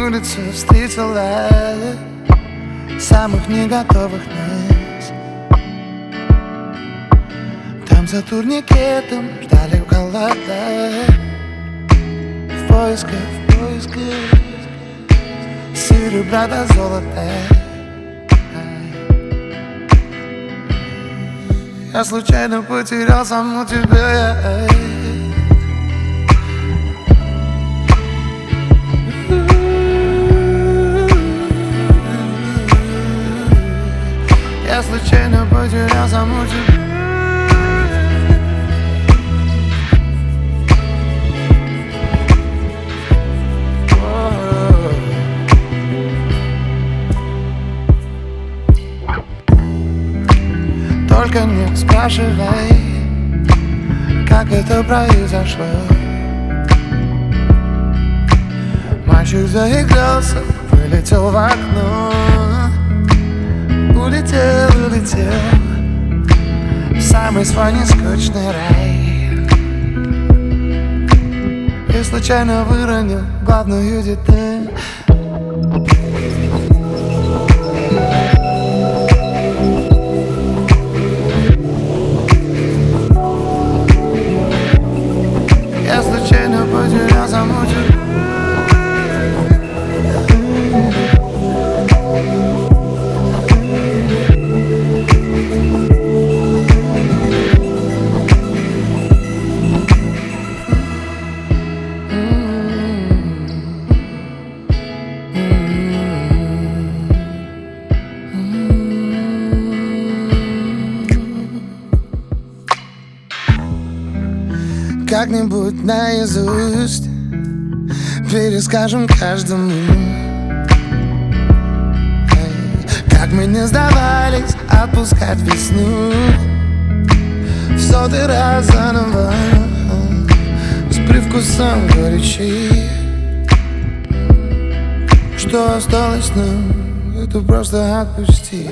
улице встретила самых не готовых нас. Там за турникетом ждали в холодах, в поисках серебра до золота. Я случайно потерял саму тебя. Я случайно потерял саму тебя. Только не спрашивай, как это произошло. Мальчик заигрался, вылетел в окно. Улетел в самый свой нескучный рай. И случайно выронил главную деталь. Я случайно потерял саму тебя. Как-нибудь наизусть перескажем каждому, как мы не сдавались отпускать весну в сотый раз заново, с привкусом горечи. Что осталось нам, это просто отпустить.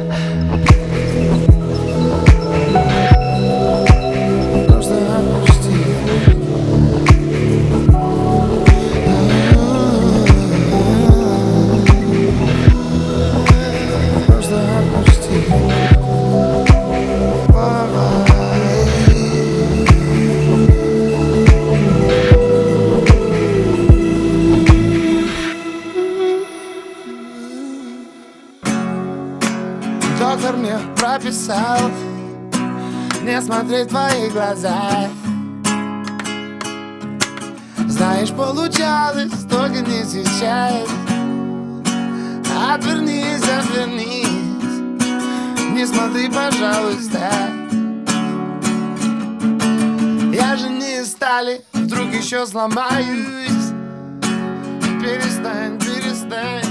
Доктор мне прописал не смотреть в твои глаза. Знаешь, получалось, только не сейчас. Отвернись, не смотри, пожалуйста. Я же не из стали, вдруг еще сломаюсь. Перестань